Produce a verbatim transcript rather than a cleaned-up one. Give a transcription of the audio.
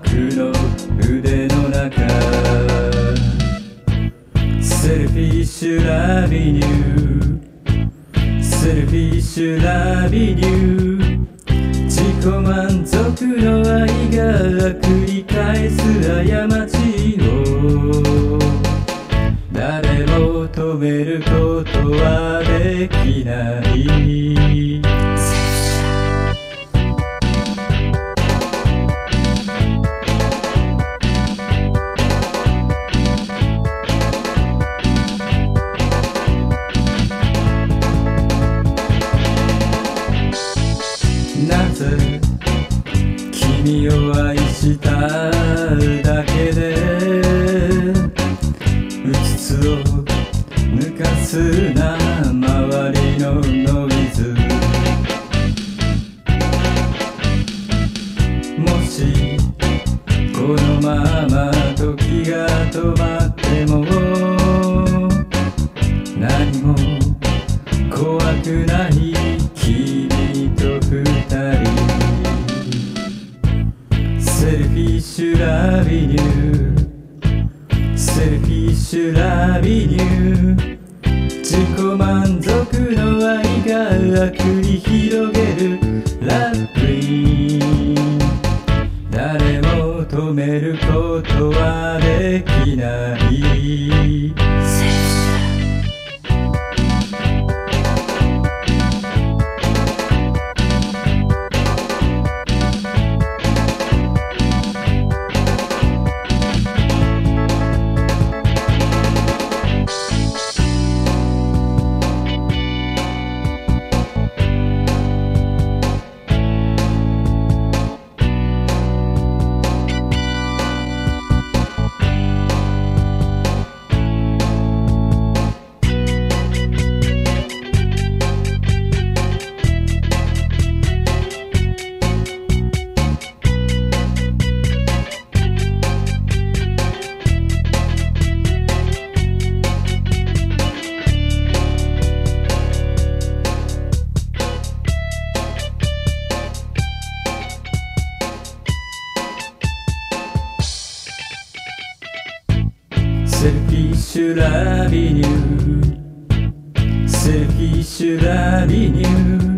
の腕の中、セルフィッシュラビニュー、セルフィッシュラビニュー、自己満足の愛が繰り返す過ちを誰も止めることはできない。なぜ君を愛しただけでうつつを抜かすな周りのノイズ。もしこのまま時が止まっても何も怖くない君と二人、セルフィッシュラビニュー、セルフィッシュラビニュー、自己満足の愛が繰り広げるラブリー、誰も止めることはできない。セルフィッシュラビニュー、セルフィッシュラビニュー、